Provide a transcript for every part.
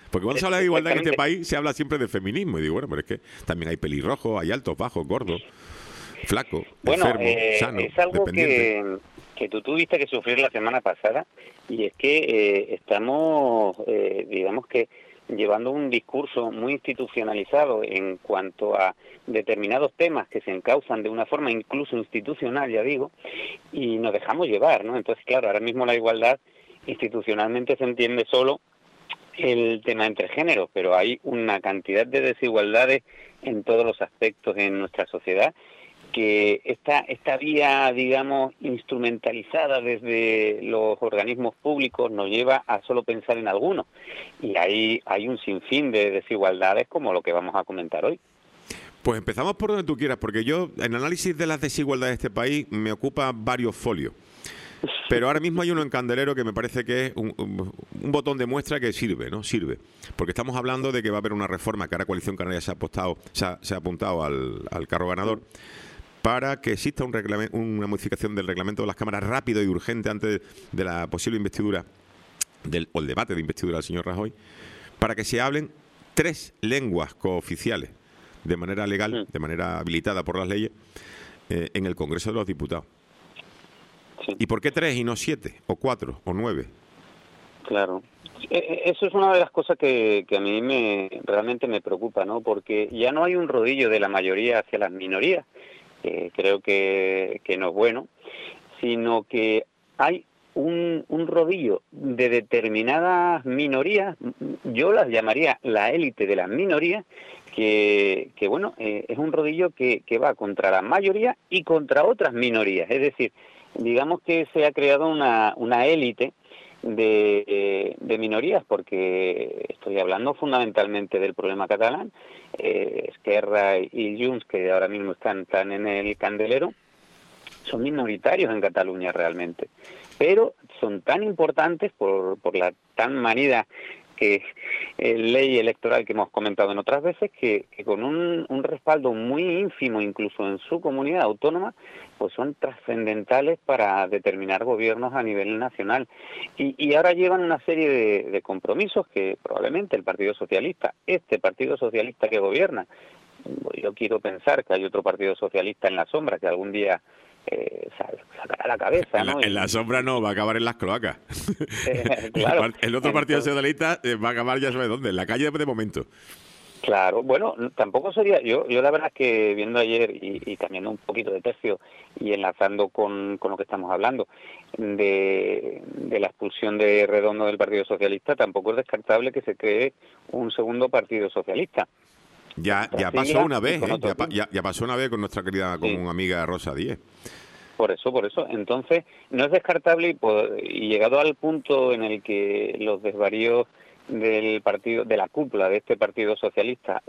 Porque cuando se habla de igualdad en este Exactamente. país, se habla siempre de feminismo. Y digo, bueno, pero es que también hay pelirrojos, hay altos, bajos, gordos, flacos, Bueno, enfermos, sanos, es algo dependientes. que tú tuviste que sufrir la semana pasada, y es que estamos, digamos que, llevando un discurso muy institucionalizado en cuanto a determinados temas que se encauzan de una forma incluso institucional, ya digo, y nos dejamos llevar, ¿no? Entonces, claro, ahora mismo la igualdad institucionalmente se entiende solo el tema entre géneros, pero hay una cantidad de desigualdades en todos los aspectos en nuestra sociedad, que esta vía, digamos, instrumentalizada desde los organismos públicos nos lleva a solo pensar en algunos. Y hay un sinfín de desigualdades como lo que vamos a comentar hoy. Pues empezamos por donde tú quieras, porque yo, en análisis de las desigualdades de este país, me ocupa varios folios. Pero ahora mismo hay uno en Candelero que me parece que es un botón de muestra que sirve, ¿no? Sirve. Porque estamos hablando de que va a haber una reforma que ahora Coalición Canaria se ha apuntado al carro ganador, para que exista una modificación del reglamento de las cámaras rápido y urgente antes de la posible investidura o el debate de investidura del señor Rajoy, para que se hablen 3 lenguas cooficiales de manera legal, de manera habilitada por las leyes, en el Congreso de los Diputados. Sí. ¿Y por qué 3 y no 7 o 4 o 9? Claro. Eso es una de las cosas que a mí realmente me preocupa, ¿no? Porque ya no hay un rodillo de la mayoría hacia las minorías, que creo que no es bueno, sino que hay un rodillo de determinadas minorías, yo las llamaría la élite de las minorías, que bueno, es un rodillo que va contra la mayoría y contra otras minorías. Es decir, digamos que se ha creado una élite de minorías, porque estoy hablando fundamentalmente del problema catalán. Esquerra y Junts, que ahora mismo están en el candelero, son minoritarios en Cataluña realmente, pero son tan importantes por la tan manida ley electoral que hemos comentado en otras veces, que con un respaldo muy ínfimo incluso en su comunidad autónoma, pues son trascendentales para determinar gobiernos a nivel nacional. Y ahora llevan una serie de compromisos que probablemente el Partido Socialista, este Partido Socialista que gobierna, yo quiero pensar que hay otro Partido Socialista en la sombra que algún día sacará la cabeza, ¿no? En la sombra no, va a acabar en las cloacas. Claro. El otro Partido Socialista va a acabar ya sabe dónde, en la calle de momento. Claro, bueno, tampoco sería, yo la verdad es que viendo ayer y cambiando un poquito de tercio y enlazando con lo que estamos hablando de la expulsión de Redondo del Partido Socialista, tampoco es descartable que se cree un segundo Partido Socialista. Ya pasó una vez, ya pasó una vez con nuestra querida común amiga Rosa Díez. Por eso. Entonces, no es descartable y llegado al punto en el que los desvaríos del partido, de la cúpula de este Partido Socialista,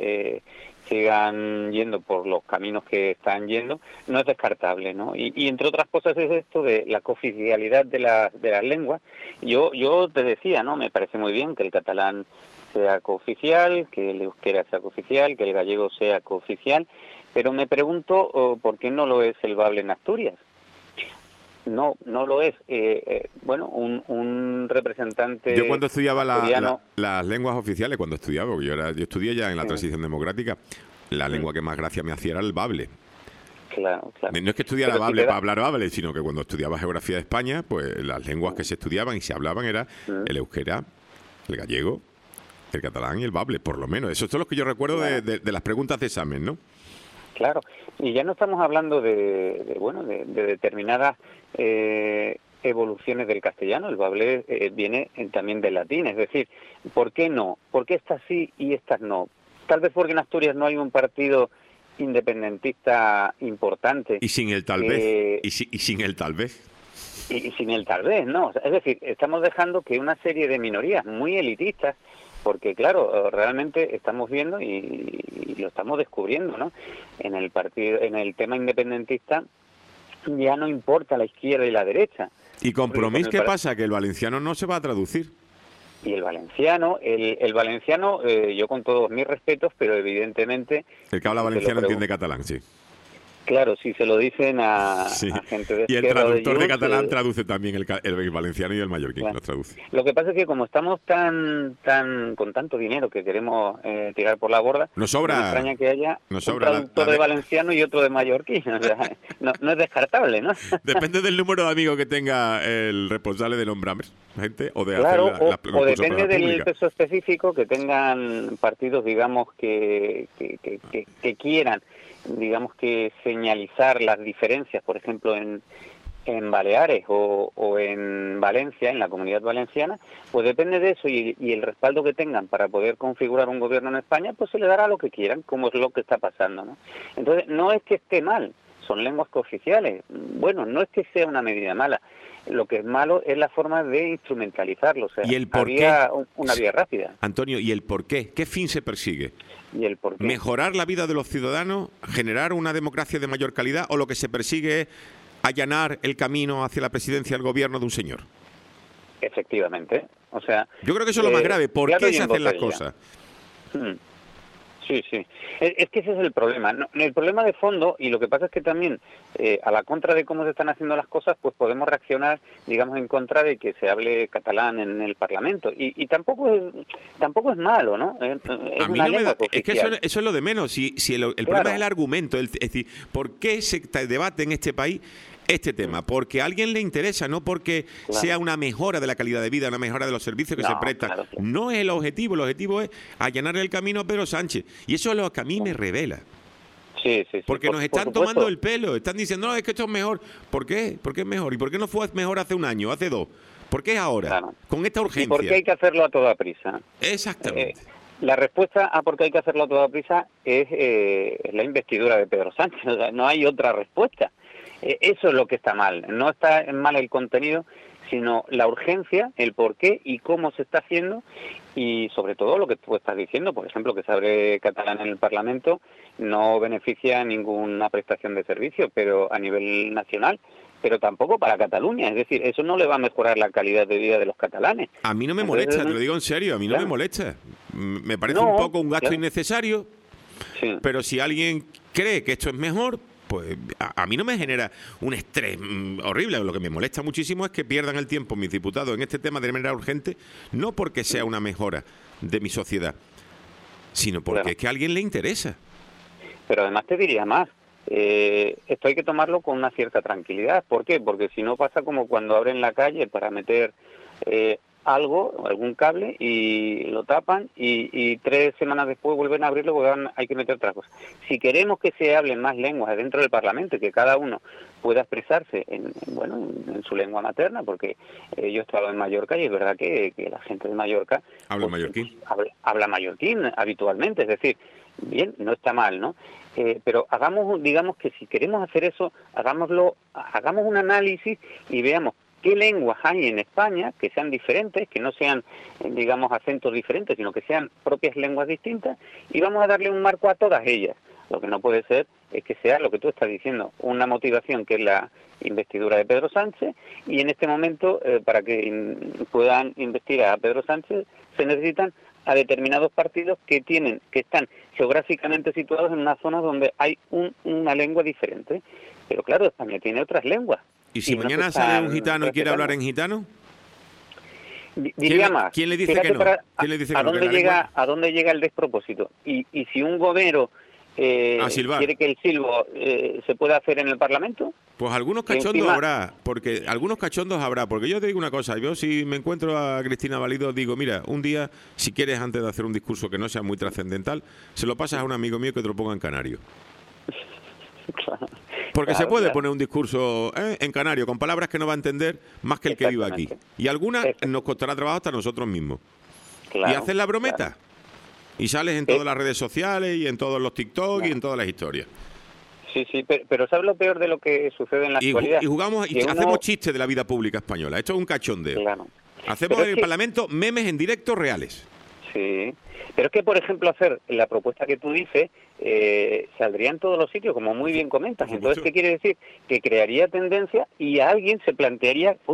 sigan yendo por los caminos que están yendo, no es descartable, ¿no? Y entre otras cosas es esto de la cooficialidad de las lenguas. Yo te decía, ¿no? Me parece muy bien que el catalán sea cooficial, que el euskera sea cooficial, que el gallego sea cooficial, pero me pregunto por qué no lo es el bable en Asturias. No lo es. Bueno, un representante. Yo cuando estudiaba asturiano, las lenguas oficiales, cuando estudiaba, porque yo estudié ya en la transición democrática, la lengua que más gracia me hacía era el bable. Claro. No es que estudiara bable para hablar bable, sino que cuando estudiaba geografía de España, pues las lenguas que se estudiaban y se hablaban era el euskera, el gallego, el catalán y el bable, por lo menos. Esos son los que yo recuerdo de las preguntas de examen, ¿no? Claro, y ya no estamos hablando de determinadas evoluciones del castellano. El bable viene también del latín, es decir, ¿por qué no? ¿Por qué estas sí y estas no? Tal vez porque en Asturias no hay un partido independentista importante. Y sin el tal vez. Y sin el tal vez. Y sin el tal vez, ¿no? Es decir, estamos dejando que una serie de minorías muy elitistas, porque claro, realmente estamos viendo y lo estamos descubriendo, ¿no? En el tema independentista ya no importa la izquierda y la derecha. ¿Y Compromís qué pasa? Que el valenciano no se va a traducir. Y el valenciano, yo con todos mis respetos, pero evidentemente... El que habla valenciano entiende catalán, sí. Claro, si se lo dicen Sí. a gente de Y el izquierda o traductor de Junts, catalán traduce también el valenciano y el mallorquín, bueno. los traduce. Lo que pasa es que como estamos tan con tanto dinero que queremos tirar por la borda, Nos no me sobra, extraña que haya nos un sobra traductor de valenciano y otro de mallorquín. O sea, no es descartable, ¿no? Depende del número de amigos que tenga el responsable de nombrar gente o de hacer Claro, los o cursos para depende la del pública. peso específico que tengan partidos, digamos, que quieran, digamos, que señalizar las diferencias, por ejemplo, en Baleares o en Valencia, en la Comunidad Valenciana, pues depende de eso y el respaldo que tengan para poder configurar un gobierno en España, pues se le dará lo que quieran, como es lo que está pasando, ¿no? Entonces, no es que esté mal, son lenguas cooficiales. Bueno, no es que sea una medida mala. Lo que es malo es la forma de instrumentalizarlo. O sea, ¿Y el por había qué? una vía rápida. Antonio, ¿y el por qué? ¿Qué fin se persigue? ¿Y el por qué? ¿Mejorar la vida de los ciudadanos? ¿Generar una democracia de mayor calidad? ¿O lo que se persigue es allanar el camino hacia la presidencia del gobierno de un señor? Efectivamente. O sea, yo creo que eso es lo más grave. ¿Por claro, qué se hacen las cosas? Sí, sí. Es que ese es el problema. No, el problema de fondo, y lo que pasa es que también, a la contra de cómo se están haciendo las cosas, pues podemos reaccionar, digamos, en contra de que se hable catalán en el Parlamento. Y tampoco es malo, ¿no? Es A mí una no me lengua da, es que cooficial. eso es lo de menos. Si el Claro. problema es el argumento, es decir, ¿por qué se debate en este país este tema? Porque a alguien le interesa, no porque sea una mejora de la calidad de vida, una mejora de los servicios que se prestan. Claro. No es el objetivo es allanar el camino a Pedro Sánchez. Y eso es lo que a mí me revela. Sí. Porque nos están tomando el pelo, están diciendo, no, es que esto es mejor. ¿Por qué? ¿Por qué es mejor? ¿Y por qué no fue mejor hace un año, hace 2? ¿Por qué es ahora? Claro. Con esta urgencia. ¿Y por qué hay que hacerlo a toda prisa? Exactamente. La respuesta a por qué hay que hacerlo a toda prisa es la investidura de Pedro Sánchez. O sea, no hay otra respuesta. Eso es lo que está mal. No está mal el contenido, sino la urgencia, el por qué y cómo se está haciendo y sobre todo lo que tú estás diciendo, por ejemplo, que se hable catalán en el Parlamento no beneficia ninguna prestación de servicio, pero a nivel nacional, pero tampoco para Cataluña. Es decir, eso no le va a mejorar la calidad de vida de los catalanes. A mí no me molesta, te lo digo en serio, a mí no me molesta. Me parece un poco un gasto innecesario, pero si alguien cree que esto es mejor, pues a mí no me genera un estrés horrible. Lo que me molesta muchísimo es que pierdan el tiempo mis diputados en este tema de manera urgente, no porque sea una mejora de mi sociedad, sino porque es que a alguien le interesa. Pero además te diría más. Esto hay que tomarlo con una cierta tranquilidad. ¿Por qué? Porque si no pasa como cuando abren la calle para meter algo, algún cable, y lo tapan y 3 semanas después vuelven a abrirlo porque hay que meter otra cosa. Si queremos que se hablen más lenguas dentro del Parlamento y que cada uno pueda expresarse en su lengua materna, porque yo he estado en Mallorca y es verdad que la gente de Mallorca habla mallorquín. Habla mallorquín habitualmente, es decir, bien, no está mal, ¿no? Pero digamos que si queremos hacer eso, hagamos un análisis y veamos qué lenguas hay en España que sean diferentes, que no sean, digamos, acentos diferentes, sino que sean propias lenguas distintas, y vamos a darle un marco a todas ellas. Lo que no puede ser es que sea lo que tú estás diciendo, una motivación que es la investidura de Pedro Sánchez, y en este momento, para que puedan investir a Pedro Sánchez, se necesitan a determinados partidos que están geográficamente situados en una zona donde hay una lengua diferente. Pero claro, España tiene otras lenguas. ¿Y si mañana sale un gitano y quiere hablar en gitano? Diría más. ¿Quién le dice que no? ¿Quién le dice que no? ¿A dónde llega el despropósito? Y si un gomero quiere que el silbo se pueda hacer en el Parlamento. Pues algunos cachondos habrá, porque yo te digo una cosa, yo si me encuentro a Cristina Valido digo, mira, un día, si quieres antes de hacer un discurso que no sea muy trascendental, se lo pasas a un amigo mío que te lo ponga en canario. Porque se puede poner un discurso en canario con palabras que no va a entender más que el que viva aquí. Y algunas nos costará trabajo hasta nosotros mismos. Y haces la brometa. Y sales en todas las redes sociales y en todos los TikTok y en todas las historias. Sí, pero ¿sabes lo peor de lo que sucede en la actualidad? Y jugamos y hacemos chistes de la vida pública española. Esto es un cachondeo. Hacemos en el Parlamento memes en directo reales. Sí, pero es que, por ejemplo, hacer la propuesta que tú dices saldría en todos los sitios, como muy bien comentas. Entonces, ¿qué quiere decir? Que crearía tendencia y a alguien se plantearía, oye,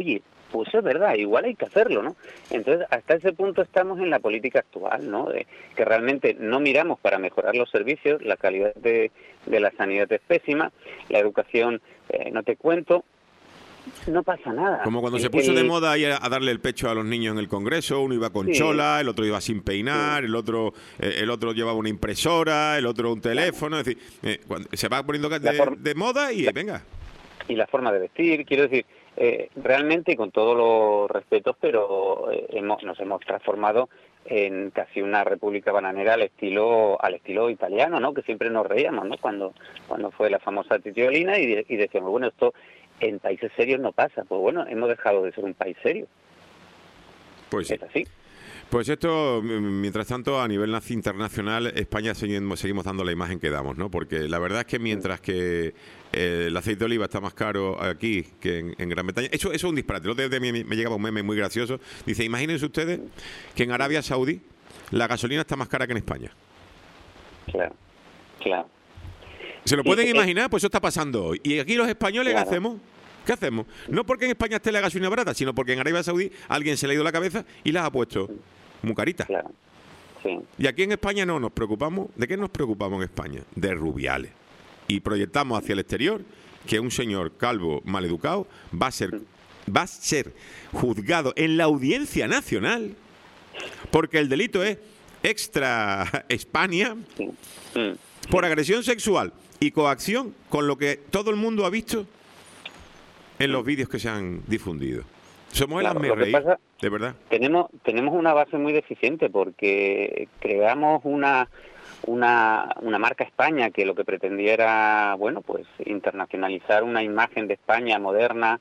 pues es verdad, igual hay que hacerlo, ¿no? Entonces, hasta ese punto estamos en la política actual, ¿no? De que realmente no miramos para mejorar los servicios, la calidad de la sanidad es pésima, la educación, no te cuento, no pasa nada. Como cuando se puso de moda ir a darle el pecho a los niños en el Congreso, uno iba con chola, el otro iba sin peinar, el otro llevaba una impresora, el otro un teléfono, es decir, se va poniendo de moda y venga. Y la forma de vestir, quiero decir, realmente, y con todos los respetos, pero nos hemos transformado en casi una república bananera al estilo italiano, ¿no? Que siempre nos reíamos, ¿no? Cuando fue la famosa titiolina y decíamos, bueno, esto en países serios no pasa. Pues bueno, hemos dejado de ser un país serio. Pues sí. Es así. Pues esto, mientras tanto, a nivel internacional, España seguimos dando la imagen que damos, ¿no? Porque la verdad es que mientras que el aceite de oliva está más caro aquí que en Gran Bretaña, eso es un disparate. El otro día me llegaba un meme muy gracioso. Dice, imagínense ustedes que en Arabia Saudí la gasolina está más cara que en España. Claro. ¿Se lo pueden imaginar? Pues eso está pasando hoy. Y aquí los españoles, claro. ¿Qué hacemos? No porque en España esté la gasolina barata, sino porque en Arabia Saudí alguien se le ha ido la cabeza y las ha puesto muy caritas. Claro. Sí. Y aquí en España no nos preocupamos. ¿De qué nos preocupamos en España? De Rubiales. Y proyectamos hacia el exterior que un señor calvo maleducado va a ser juzgado en la Audiencia Nacional porque el delito es extra España por agresión sexual y coacción, con lo que todo el mundo ha visto en los vídeos que se han difundido. Somos el hazme-reír, de verdad. Tenemos una base muy deficiente porque creamos una marca España que lo que pretendía era, bueno, pues internacionalizar una imagen de España moderna,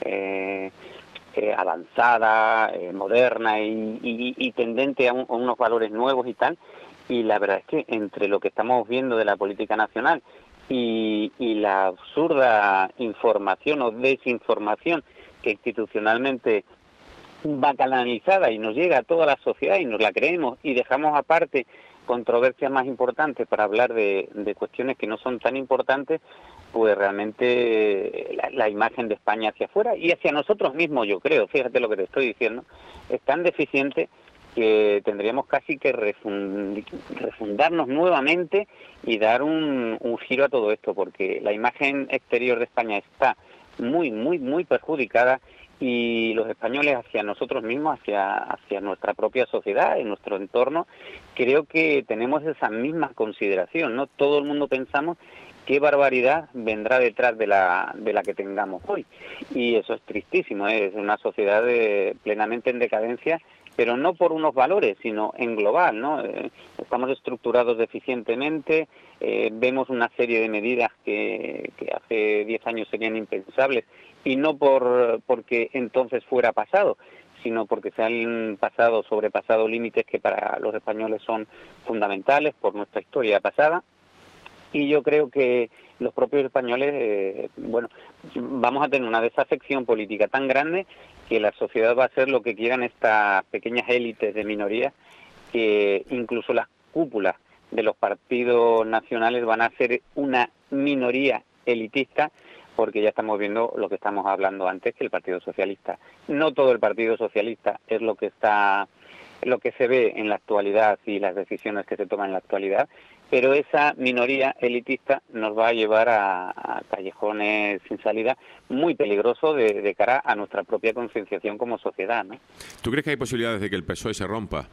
avanzada, moderna y tendente a unos valores nuevos y tal. Y la verdad es que entre lo que estamos viendo de la política nacional y la absurda información o desinformación que institucionalmente va canalizada y nos llega a toda la sociedad y nos la creemos y dejamos aparte controversias más importantes para hablar de cuestiones que no son tan importantes, pues realmente la imagen de España hacia afuera y hacia nosotros mismos, yo creo, fíjate lo que te estoy diciendo, es tan deficiente que tendríamos casi que refundarnos nuevamente y dar un giro a todo esto, porque la imagen exterior de España está muy perjudicada y los españoles hacia nosotros mismos, hacia nuestra propia sociedad, en nuestro entorno, creo que tenemos esa misma consideración, ¿no? Todo el mundo pensamos qué barbaridad vendrá detrás de la que tengamos hoy. Y eso es tristísimo, ¿eh? Es una sociedad plenamente en decadencia, pero no por unos valores, sino en global, ¿no? Estamos estructurados deficientemente, vemos una serie de medidas que hace 10 años serían impensables, y no porque entonces fuera pasado, sino porque se han sobrepasado límites que para los españoles son fundamentales por nuestra historia pasada. Y yo creo que los propios españoles, vamos a tener una desafección política tan grande que la sociedad va a hacer lo que quieran estas pequeñas élites de minorías, que incluso las cúpulas de los partidos nacionales van a ser una minoría elitista, porque ya estamos viendo lo que estamos hablando antes, que el Partido Socialista, no todo el Partido Socialista es lo que se ve en la actualidad y las decisiones que se toman en la actualidad, pero esa minoría elitista nos va a llevar a callejones sin salida muy peligrosos de cara a nuestra propia concienciación como sociedad, ¿no? ¿Tú crees que hay posibilidades de que el PSOE se rompa?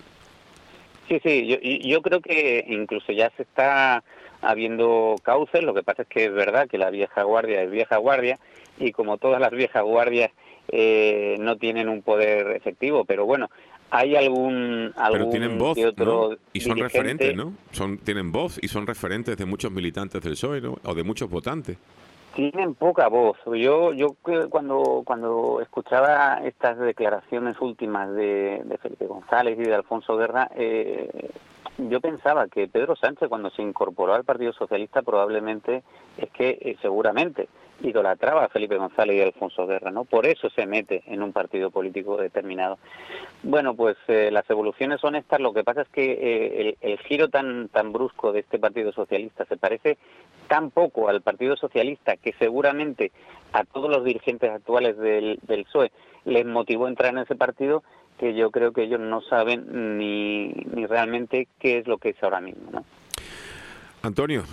Sí, yo creo que incluso ya se está habiendo cauces. Lo que pasa es que es verdad que la vieja guardia es vieja guardia y como todas las viejas guardias no tienen un poder efectivo, pero bueno, hay algún pero tienen voz, que otro, ¿no? Y son dirigente. referentes, ¿no? Tienen voz y son referentes de muchos militantes del PSOE, ¿no? O de muchos votantes. Tienen poca voz. Yo cuando escuchaba estas declaraciones últimas de Felipe González y de Alfonso Guerra, Yo pensaba que Pedro Sánchez, cuando se incorporó al Partido Socialista, probablemente seguramente idolatraba a Felipe González y a Alfonso Guerra, ¿no? Por eso se mete en un partido político determinado. Bueno, pues las evoluciones son estas. Lo que pasa es que el giro tan brusco de este Partido Socialista se parece tan poco al Partido Socialista que seguramente a todos los dirigentes actuales del PSOE les motivó entrar en ese partido, que yo creo que ellos no saben ni realmente qué es lo que es ahora mismo, ¿no? Antonio,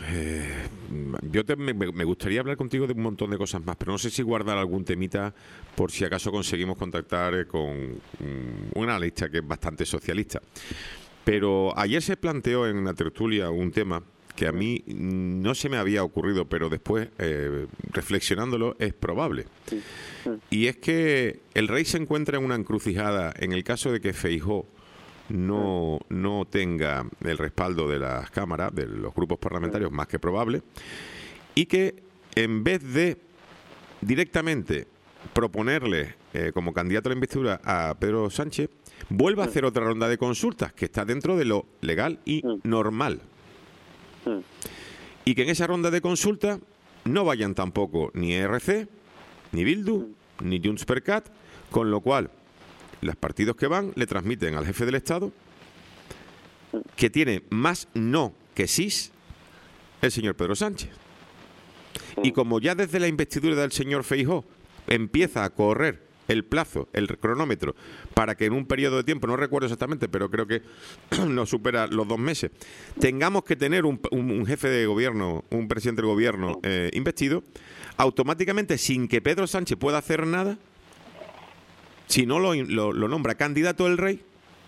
me gustaría hablar contigo de un montón de cosas más, pero no sé si guardar algún temita por si acaso conseguimos contactar con una lista que es bastante socialista. Pero ayer se planteó en la tertulia un tema que a mí no se me había ocurrido, pero después, reflexionándolo, es probable. Y es que el rey se encuentra en una encrucijada en el caso de que Feijóo no tenga el respaldo de las cámaras, de los grupos parlamentarios, más que probable, y que en vez de directamente proponerle como candidato a la investidura a Pedro Sánchez, vuelva a hacer otra ronda de consultas, que está dentro de lo legal y normal. Y que en esa ronda de consultas no vayan tampoco ni ERC, ni Bildu, ni Junts per Cat, con lo cual los partidos que van le transmiten al jefe del Estado que tiene más no que sí el señor Pedro Sánchez. Y como ya desde la investidura del señor Feijóo empieza a correr el plazo, el cronómetro, para que en un periodo de tiempo, no recuerdo exactamente, pero creo que no supera los 2 meses, tengamos que tener un jefe de gobierno, un presidente del gobierno investido, automáticamente, sin que Pedro Sánchez pueda hacer nada, si no lo nombra candidato el rey,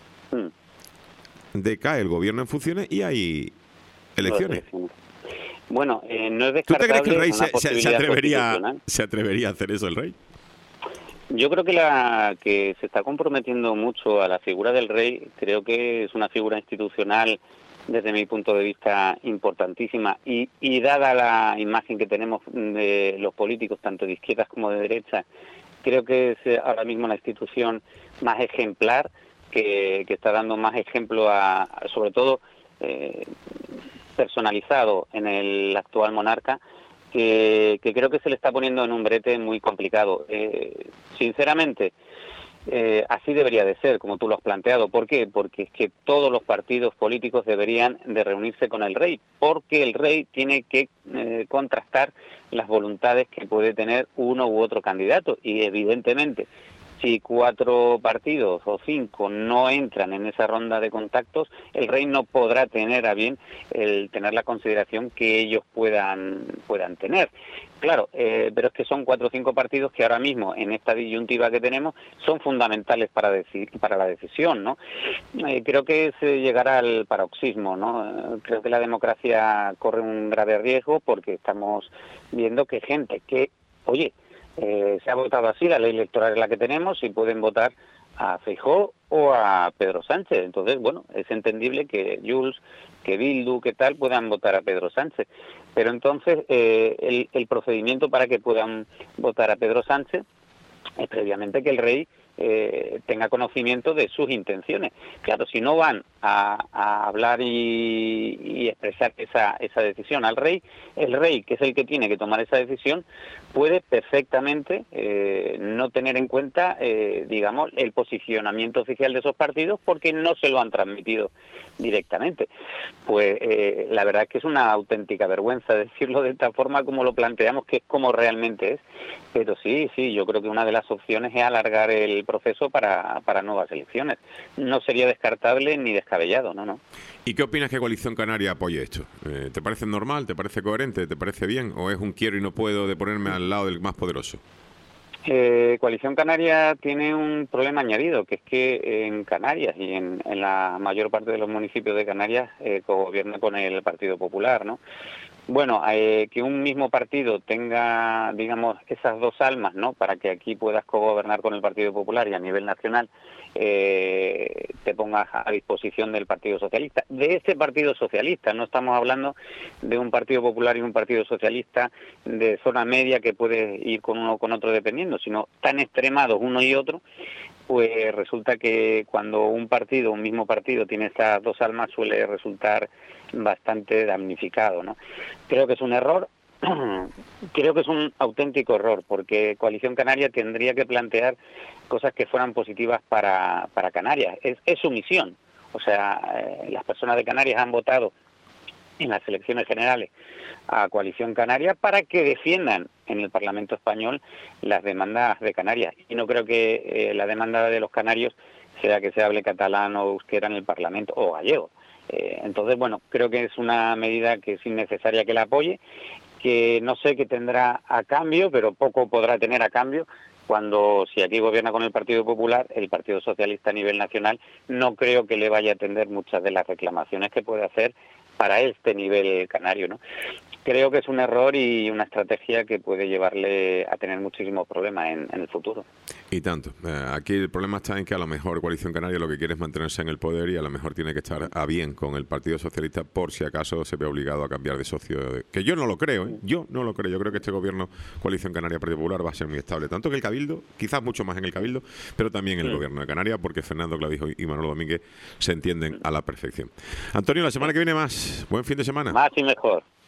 decae el gobierno en funciones y hay elecciones. Bueno, no es descartable. ¿Tú te crees que el rey se se atrevería a hacer eso, el rey? Yo creo que se está comprometiendo mucho a la figura del rey. Creo que es una figura institucional, desde mi punto de vista, importantísima. Y dada la imagen que tenemos de los políticos, tanto de izquierdas como de derecha, creo que es ahora mismo la institución más ejemplar, que está dando más ejemplo sobre todo personalizado en el actual monarca, que creo que se le está poniendo en un brete muy complicado. Sinceramente, así debería de ser, como tú lo has planteado. ¿Por qué? Porque es que todos los partidos políticos deberían de reunirse con el rey, porque el rey tiene que contrastar las voluntades que puede tener uno u otro candidato, y evidentemente, si 4 partidos o 5 no entran en esa ronda de contactos, el rey no podrá tener a bien el tener la consideración que ellos puedan tener. Claro, pero es que son 4 o 5 partidos que ahora mismo, en esta disyuntiva que tenemos, son fundamentales para la decisión, ¿no? Creo que se llegará al paroxismo, ¿no? Creo que la democracia corre un grave riesgo, porque estamos viendo que gente que, oye, se ha votado así, la ley electoral es la que tenemos, y pueden votar a Feijóo o a Pedro Sánchez. Entonces, bueno, es entendible que Junts, que Bildu, que tal, puedan votar a Pedro Sánchez. Pero entonces el procedimiento para que puedan votar a Pedro Sánchez es previamente que el rey tenga conocimiento de sus intenciones. Claro, si no van a hablar y expresar esa decisión al rey, el rey, que es el que tiene que tomar esa decisión, puede perfectamente no tener en cuenta, digamos, el posicionamiento oficial de esos partidos, porque no se lo han transmitido directamente. Pues la verdad es que es una auténtica vergüenza decirlo de esta forma, como lo planteamos, que es como realmente es. Pero sí, yo creo que una de las opciones es alargar el proceso para nuevas elecciones. No sería descartable ni descabellado, no. ¿Y qué opinas que Coalición Canaria apoye esto? ¿Te parece normal? ¿Te parece coherente? ¿Te parece bien? ¿O es un quiero y no puedo de ponerme al lado del más poderoso? Coalición Canaria tiene un problema añadido, que es que en Canarias y en la mayor parte de los municipios de Canarias cogobierna con el Partido Popular, ¿no? Bueno, que un mismo partido tenga, digamos, esas dos almas, ¿no?, para que aquí puedas cogobernar con el Partido Popular y a nivel nacional te pongas a disposición del Partido Socialista. De ese Partido Socialista, no estamos hablando de un Partido Popular y un Partido Socialista de zona media que puede ir con uno o con otro dependiendo, sino tan extremados uno y otro, pues resulta que cuando un mismo partido tiene estas dos almas, suele resultar bastante damnificado, ¿no? Creo que es un error. Creo que es un auténtico error, porque Coalición Canaria tendría que plantear cosas que fueran positivas para Canarias. Es su misión. O sea, las personas de Canarias han votado en las elecciones generales a Coalición Canaria para que defiendan en el Parlamento español las demandas de Canarias. Y no creo que la demanda de los canarios sea que se hable catalán o euskera en el Parlamento, o gallego. Entonces, bueno, creo que es una medida que es innecesaria que la apoye, que no sé qué tendrá a cambio, pero poco podrá tener a cambio, cuando si aquí gobierna con el Partido Popular, el Partido Socialista a nivel nacional, no creo que le vaya a atender muchas de las reclamaciones que puede hacer para este nivel canario, ¿no? Creo que es un error y una estrategia que puede llevarle a tener muchísimos problemas en el futuro. Y tanto. Aquí el problema está en que a lo mejor Coalición Canaria lo que quiere es mantenerse en el poder y a lo mejor tiene que estar a bien con el Partido Socialista por si acaso se ve obligado a cambiar de socio. Que yo no lo creo, ¿eh? Yo no lo creo. Yo creo que este gobierno, Coalición Canaria Partido Popular, va a ser muy estable. Tanto que el Cabildo, quizás mucho más en el Cabildo, pero también en el gobierno de Canarias, porque Fernando Clavijo y Manolo Domínguez se entienden a la perfección. Antonio, la semana que viene más. Buen fin de semana. Más y mejor.